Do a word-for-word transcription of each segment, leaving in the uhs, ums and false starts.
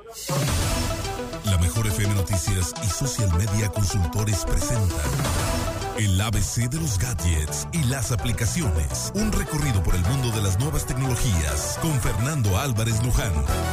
La Mejor F M Noticias y Social Media Consultores presentan el A B C de los gadgets y las aplicaciones. Un recorrido por el mundo de las nuevas tecnologías con Fernando Álvarez Luján.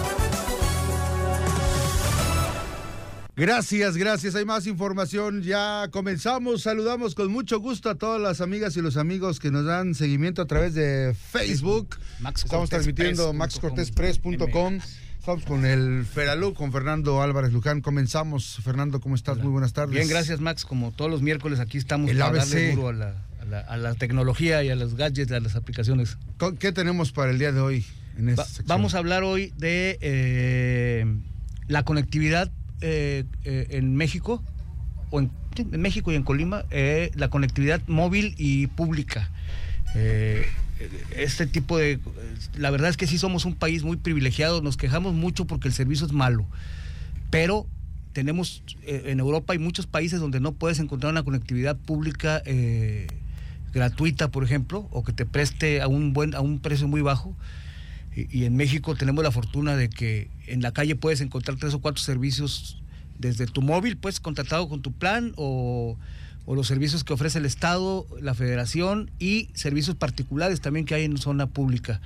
Gracias, gracias. Hay más información. Ya comenzamos. Saludamos con mucho gusto a todas las amigas y los amigos que nos dan seguimiento a través de Facebook. Max Estamos Cortés transmitiendo Press max cortés press punto com. Estamos con el Feralú, con Fernando Álvarez Luján. Comenzamos. Fernando, ¿cómo estás? Hola. Muy buenas tardes. Bien, gracias, Max. Como todos los miércoles, aquí estamos el para A B C. darle duro a la, a, la, a la tecnología y a los gadgets, a las aplicaciones. ¿Qué tenemos para el día de hoy en esta Va, sección? Vamos a hablar hoy de eh, la conectividad eh, eh, en México, o en, en México y en Colima, eh, la conectividad móvil y pública. Eh, este tipo de... La verdad es que sí somos un país muy privilegiado, nos quejamos mucho porque el servicio es malo, pero tenemos, eh, en Europa hay muchos países donde no puedes encontrar una conectividad pública eh, gratuita, por ejemplo, o que te preste a un buen a un precio muy bajo, y, y en México tenemos la fortuna de que en la calle puedes encontrar tres o cuatro servicios desde tu móvil, pues contratado con tu plan, o... o los servicios que ofrece el Estado, la Federación, y servicios particulares también que hay en zona pública.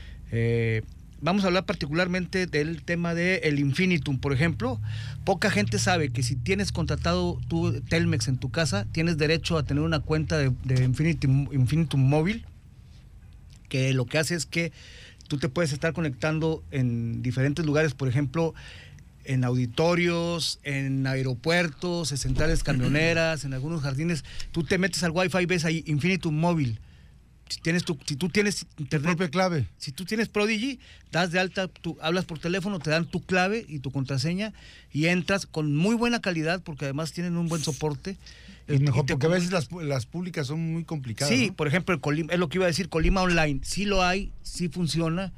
Eh, vamos a hablar particularmente del tema del Infinitum, por ejemplo. Poca gente sabe que si tienes contratado tu Telmex en tu casa, tienes derecho a tener una cuenta de, de Infinitum, Infinitum móvil, que lo que hace es que tú te puedes estar conectando en diferentes lugares, por ejemplo, en auditorios, en aeropuertos, en centrales camioneras, en algunos jardines. Tú te metes al Wi-Fi y ves ahí Infinitum móvil. Si tienes tu, si tú tienes internet, tu propia clave. Si tú tienes Prodigy, das de alta, tú hablas por teléfono, te dan tu clave y tu contraseña y entras con muy buena calidad, porque además tienen un buen soporte. Es mejor, te, porque a veces las, las públicas son muy complicadas. Sí, ¿no? Por ejemplo, el Colima, es lo que iba a decir, Colima Online, sí lo hay, sí funciona.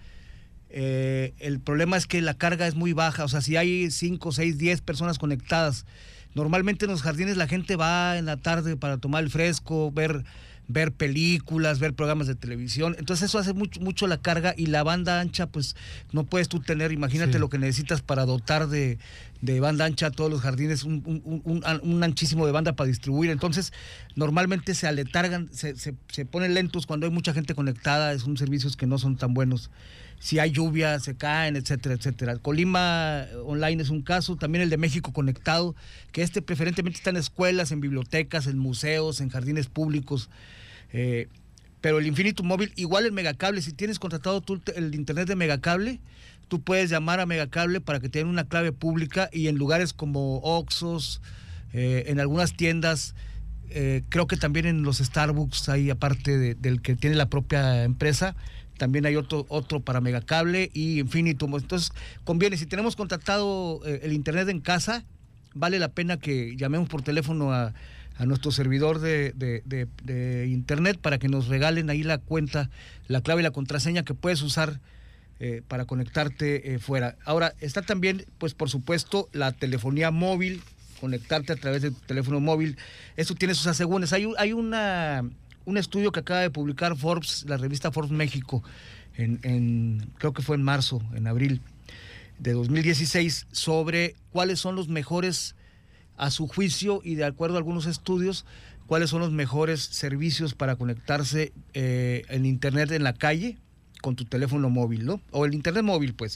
Eh, el problema es que la carga es muy baja, o sea, si hay cinco, seis, diez personas conectadas, normalmente en los jardines la gente va en la tarde para tomar el fresco, ver, ver películas, ver programas de televisión, entonces eso hace mucho, mucho la carga, y la banda ancha, pues no puedes tú tener, imagínate sí. Lo que necesitas para dotar de, de banda ancha a todos los jardines, un, un, un, un anchísimo de banda para distribuir, entonces normalmente se aletargan, se, se, se ponen lentos cuando hay mucha gente conectada, son servicios que no son tan buenos. Si hay lluvia, se caen, etcétera, etcétera. Colima Online es un caso, también el de México Conectado, que este preferentemente está en escuelas, en bibliotecas, en museos, en jardines públicos. Eh, pero el Infinitum móvil, igual el Megacable, si tienes contratado tú el internet de Megacable, tú puedes llamar a Megacable para que te den una clave pública, y en lugares como Oxxos, eh, en algunas tiendas, eh, creo que también en los Starbucks hay, aparte de, del que tiene la propia empresa, también hay otro otro para Megacable y Infinitum. Entonces conviene, si tenemos contratado eh, el internet en casa, vale la pena que llamemos por teléfono a, a nuestro servidor de, de, de, de internet para que nos regalen ahí la cuenta, la clave y la contraseña que puedes usar eh, para conectarte eh, fuera. Ahora está también, pues por supuesto, la telefonía móvil, conectarte a través de tu teléfono móvil. Eso tiene sus asegúnes. Hay, hay una un estudio que acaba de publicar Forbes, la revista Forbes México, en, en creo que fue en marzo, en abril de dos mil dieciséis, sobre cuáles son los mejores, a su juicio y de acuerdo a algunos estudios, cuáles son los mejores servicios para conectarse eh, en internet en la calle con tu teléfono móvil, ¿no? O el internet móvil, pues.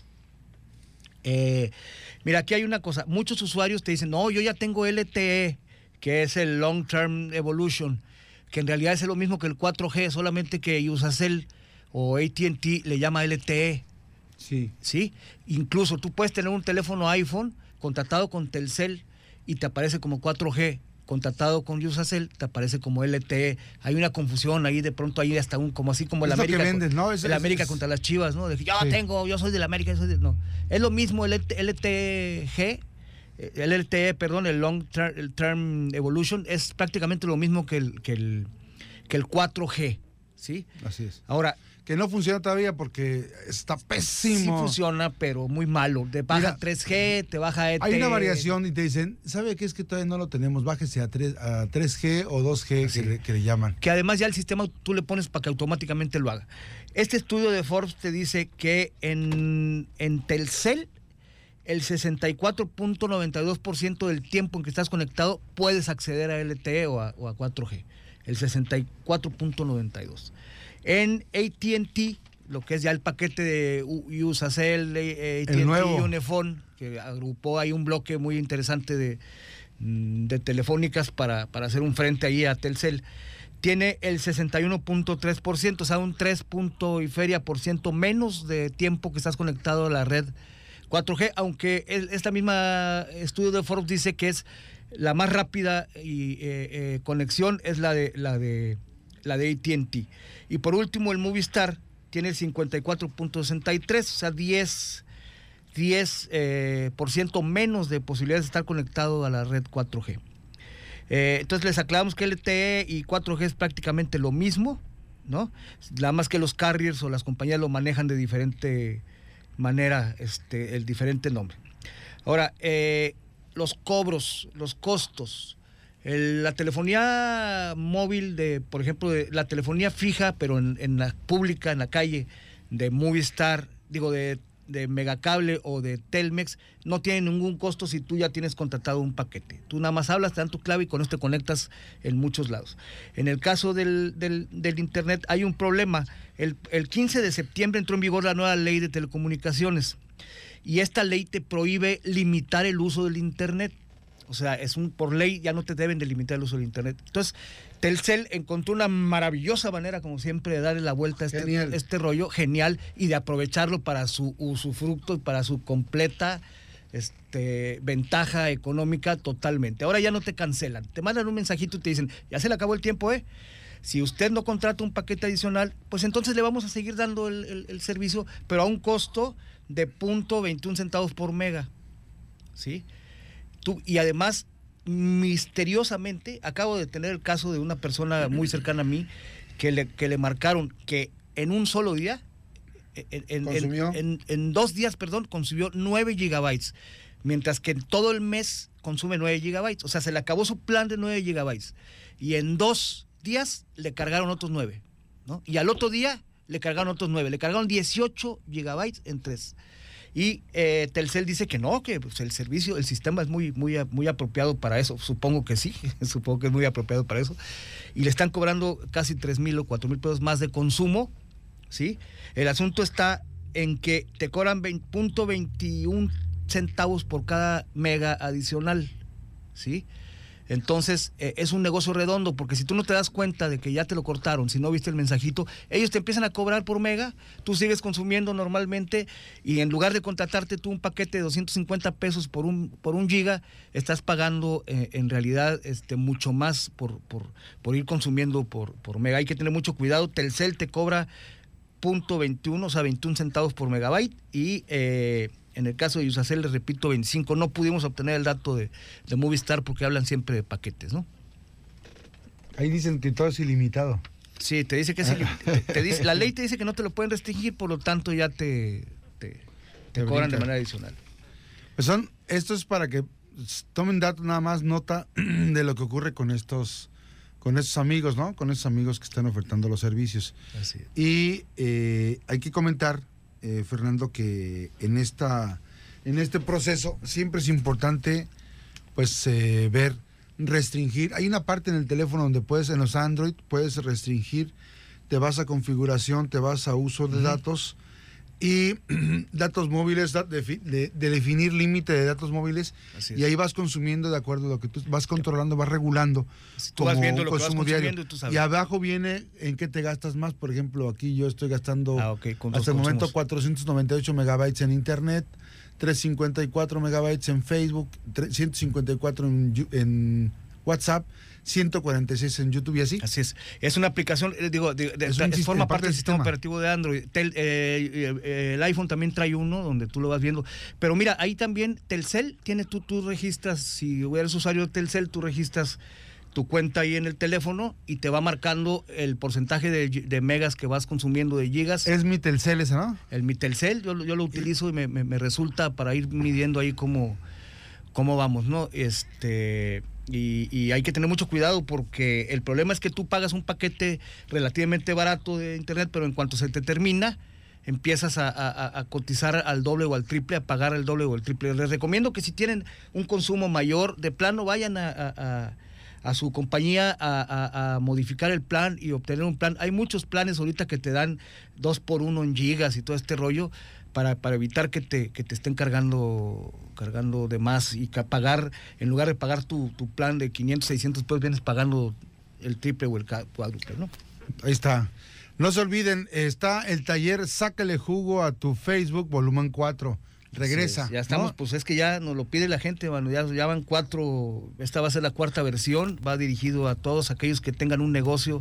Eh, mira, aquí hay una cosa, muchos usuarios te dicen, no, yo ya tengo L T E, que es el Long Term Evolution, que en realidad es lo mismo que el cuatro G, solamente que Usacell o A T and T le llama L T E. Sí. ¿Sí? Incluso tú puedes tener un teléfono iPhone contratado con Telcel y te aparece como cuatro G, contratado con Usacell te aparece como L T E. Hay una confusión ahí, de pronto ahí hasta un, como así como el América, vendes, ¿no? Es, el es, América es... contra las Chivas, ¿no? De que yo sí. tengo, yo soy del América, yo soy de... no. Es lo mismo el L T G, el L T E, perdón, el Long Term, el term Evolution, es prácticamente lo mismo que el, que el, que el cuatro G, ¿sí? Así es. Ahora, que no funciona todavía porque está pésimo. Sí funciona, pero muy malo. Te baja Mira, tres G, te baja E T. Hay una variación y te dicen, ¿sabe qué? Es que todavía no lo tenemos, bájese a, tres, a tres G o dos G que le, que le llaman. Que además ya el sistema tú le pones para que automáticamente lo haga. Este estudio de Forbes te dice que en, en Telcel el sesenta y cuatro punto noventa y dos por ciento del tiempo en que estás conectado puedes acceder a L T E o a, o a cuatro G. El sesenta y cuatro punto noventa y dos. En A T and T, lo que es ya el paquete de Usacell, A T and T, Unifone, que agrupó ahí un bloque muy interesante de, de telefónicas para, para hacer un frente ahí a Telcel, tiene el sesenta y uno punto tres por ciento, o sea, un tres punto y feria por ciento menos de tiempo que estás conectado a la red cuatro G, aunque esta misma estudio de Forbes dice que es la más rápida y, eh, eh, conexión es la de la de la de A T and T. Y por último, el Movistar tiene el cincuenta y cuatro punto sesenta y tres, o sea, diez eh, por ciento menos de posibilidades de estar conectado a la red cuatro G. Eh, entonces les aclaramos que L T E y cuatro G es prácticamente lo mismo, ¿no? Nada más que los carriers o las compañías lo manejan de diferente manera, este, el diferente nombre. Ahora, eh, los cobros, los costos, el, la telefonía móvil de, por ejemplo, de, la telefonía fija, pero en, en la pública, en la calle, de Movistar, digo, de, de Megacable o de Telmex, no tiene ningún costo si tú ya tienes contratado un paquete. Tú nada más hablas, te dan tu clave y con esto te conectas en muchos lados. En el caso del, del, del Internet hay un problema. El, el quince de septiembre entró en vigor la nueva ley de telecomunicaciones y esta ley te prohíbe limitar el uso del Internet. O sea, es un por ley ya no te deben de limitar el uso del Internet. Entonces, Telcel encontró una maravillosa manera, como siempre, de darle la vuelta a este, este rollo genial y de aprovecharlo para su usufructo y para su completa este, ventaja económica totalmente. Ahora ya no te cancelan, te mandan un mensajito y te dicen, ya se le acabó el tiempo, ¿eh? Si usted no contrata un paquete adicional, pues entonces le vamos a seguir dando el, el, el servicio, pero a un costo de punto veintiún centavos por mega, ¿sí? Tú, y además, misteriosamente, acabo de tener el caso de una persona muy cercana a mí que le, que le marcaron que en un solo día, en, en, en, en, en dos días, perdón, consumió nueve gigabytes, mientras que en todo el mes consume nueve gigabytes. O sea, se le acabó su plan de nueve gigabytes. Y en dos días le cargaron otros nueve, ¿no? Y al otro día le cargaron otros nueve. Le cargaron dieciocho gigabytes en tres. Y eh, Telcel dice que no, que pues, el servicio, el sistema es muy, muy, muy apropiado para eso. Supongo que sí, supongo que es muy apropiado para eso. Y le están cobrando casi tres mil o cuatro mil pesos más de consumo, ¿sí? El asunto está en que te cobran punto veintiún centavos por cada mega adicional, ¿sí? Entonces, eh, es un negocio redondo, porque si tú no te das cuenta de que ya te lo cortaron, si no viste el mensajito, ellos te empiezan a cobrar por mega, tú sigues consumiendo normalmente, y en lugar de contratarte tú un paquete de doscientos cincuenta pesos por un, por un giga, estás pagando eh, en realidad este, mucho más por, por, por ir consumiendo por, por mega. Hay que tener mucho cuidado. Telcel te cobra punto veintiuno, o sea, veintiún centavos por megabyte, y... Eh, en el caso de Usacell, les repito, veinticinco. No pudimos obtener el dato de, de Movistar porque hablan siempre de paquetes, ¿no? Ahí dicen que todo es ilimitado. Sí, te dice que es ilimitado. Te dice, la ley te dice que no te lo pueden restringir, por lo tanto ya te, te, te cobran de manera adicional. Pues son, esto es para que tomen datos, nada más nota de lo que ocurre con estos, con estos amigos, ¿no? Con estos amigos que están ofertando los servicios. Así es. Y eh, hay que comentar, Eh, Fernando, que en esta en este proceso siempre es importante pues eh, ver, restringir. Hay una parte en el teléfono donde puedes, en los Android, puedes restringir, te vas a configuración, te vas a uso de uh-huh. datos y datos móviles, de, de, de definir límite de datos móviles, y ahí vas consumiendo de acuerdo a lo que tú vas controlando, vas regulando. Si tú vas viendo lo que vas consumiendo y tú sabes. Y abajo viene en qué te gastas más. Por ejemplo, aquí yo estoy gastando ah, okay. hasta el momento cuatrocientos noventa y ocho megabytes en internet, trescientos cincuenta y cuatro megabytes en Facebook, ciento cincuenta y cuatro en, en WhatsApp, ciento cuarenta y seis en YouTube y así. Así es. Es una aplicación, digo, de, de, es un de, forma parte del sistema, sistema operativo de Android. Tel, eh, eh, el iPhone también trae uno donde tú lo vas viendo. Pero mira, ahí también Telcel tiene, tú, tú registras, si eres usuario de Telcel, tú registras tu cuenta ahí en el teléfono y te va marcando el porcentaje de, de megas que vas consumiendo, de gigas. Es mi Telcel ese, ¿no? El mi Telcel, yo, yo lo utilizo y me, me, me resulta para ir midiendo ahí cómo, cómo vamos, ¿no? Este... Y, y hay que tener mucho cuidado, porque el problema es que tú pagas un paquete relativamente barato de internet, pero en cuanto se te termina, empiezas a, a, a cotizar al doble o al triple, a pagar el doble o el triple. Les recomiendo que si tienen un consumo mayor, de plano vayan a, a, a, a su compañía a, a, a modificar el plan y obtener un plan. Hay muchos planes ahorita que te dan dos por uno en gigas y todo este rollo para, para evitar que te, que te estén cargando cargando de más y que pagar, en lugar de pagar tu, tu plan de quinientos, seiscientos pesos, vienes pagando el triple o el cuádruple, ¿no? Ahí está. No se olviden, está el taller Sácale Jugo a tu Facebook, volumen cuatro. Regresa. Sí, ya estamos, ¿no? Pues es que ya nos lo pide la gente, mano, ya, ya van cuatro, esta va a ser la cuarta versión, va dirigido a todos aquellos que tengan un negocio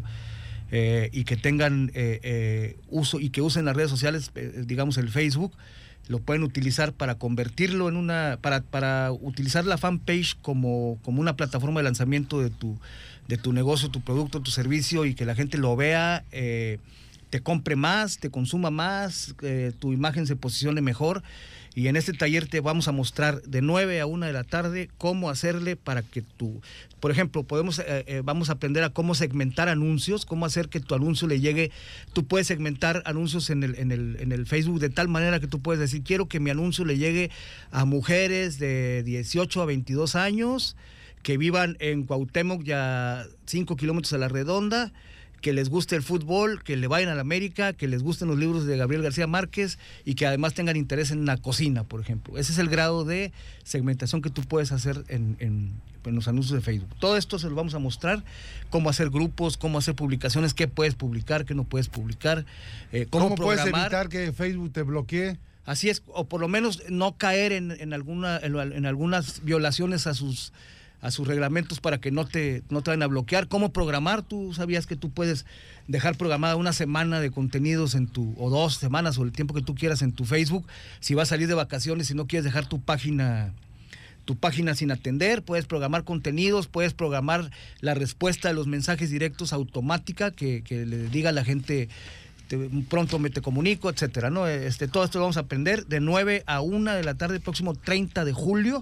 eh, y que tengan eh, eh, uso y que usen las redes sociales, eh, digamos el Facebook, lo pueden utilizar para convertirlo en una, para, para utilizar la fanpage como, como una plataforma de lanzamiento de tu, de tu negocio, tu producto, tu servicio, y que la gente lo vea, eh, te compre más, te consuma más, eh, tu imagen se posicione mejor. Y en este taller te vamos a mostrar de nueve a una de la tarde cómo hacerle para que tú, por ejemplo, podemos, eh, eh, vamos a aprender a cómo segmentar anuncios, cómo hacer que tu anuncio le llegue. Tú puedes segmentar anuncios en el, en el, en el Facebook de tal manera que tú puedes decir, quiero que mi anuncio le llegue a mujeres de dieciocho a veintidós años, que vivan en Cuauhtémoc ya cinco kilómetros a la redonda, que les guste el fútbol, que le vayan a la América, que les gusten los libros de Gabriel García Márquez y que además tengan interés en la cocina, por ejemplo. Ese es el grado de segmentación que tú puedes hacer en, en, en los anuncios de Facebook. Todo esto se lo vamos a mostrar, cómo hacer grupos, cómo hacer publicaciones, qué puedes publicar, qué no puedes publicar, eh, cómo, ¿Cómo puedes programar. evitar que Facebook te bloquee? Así es, o por lo menos no caer en, en, alguna, en, en algunas violaciones a sus... a sus reglamentos para que no te, no te vayan a bloquear. ¿Cómo programar? Tú sabías que tú puedes dejar programada una semana de contenidos en tu, o dos semanas, o el tiempo que tú quieras en tu Facebook. Si vas a salir de vacaciones y no quieres dejar tu página, tu página sin atender, puedes programar contenidos, puedes programar la respuesta de los mensajes directos automática, que, que le diga a la gente, te, pronto me te comunico, etcétera, ¿no? Este, todo esto lo vamos a aprender de nueve a una de la tarde, el próximo treinta de julio.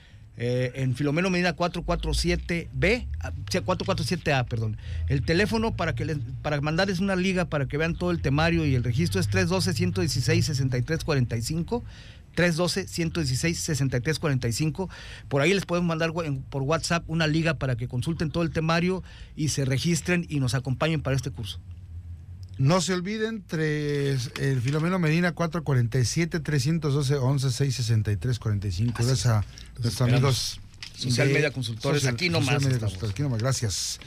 Eh, en Filomeno Medina cuatrocientos cuarenta y siete B, cuatrocientos cuarenta y siete A, perdón. El teléfono para que les, para mandarles una liga para que vean todo el temario y el registro es tres uno dos, uno uno seis, seis tres cuatro cinco, tres uno dos, uno uno seis, seis tres cuatro cinco. Por ahí les podemos mandar por WhatsApp una liga para que consulten todo el temario y se registren y nos acompañen para este curso. No se olviden, tres, el Filomeno Medina cuatrocientos cuarenta y siete, trescientos doce, once, seiscientos sesenta y tres cuarenta y cinco. Gracias a nuestros amigos Social Media Consultores, Social, aquí nomás. Social Media Consultores, aquí nomás, gracias.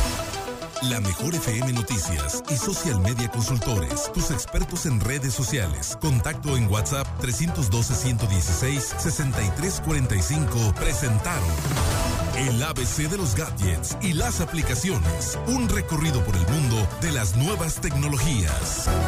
La Mejor F M Noticias y Social Media Consultores, tus expertos en redes sociales. Contacto en WhatsApp trescientos doce, ciento dieciséis, sesenta y tres cuarenta y cinco presentaron el A B C de los gadgets y las aplicaciones, un recorrido por el mundo de las nuevas tecnologías.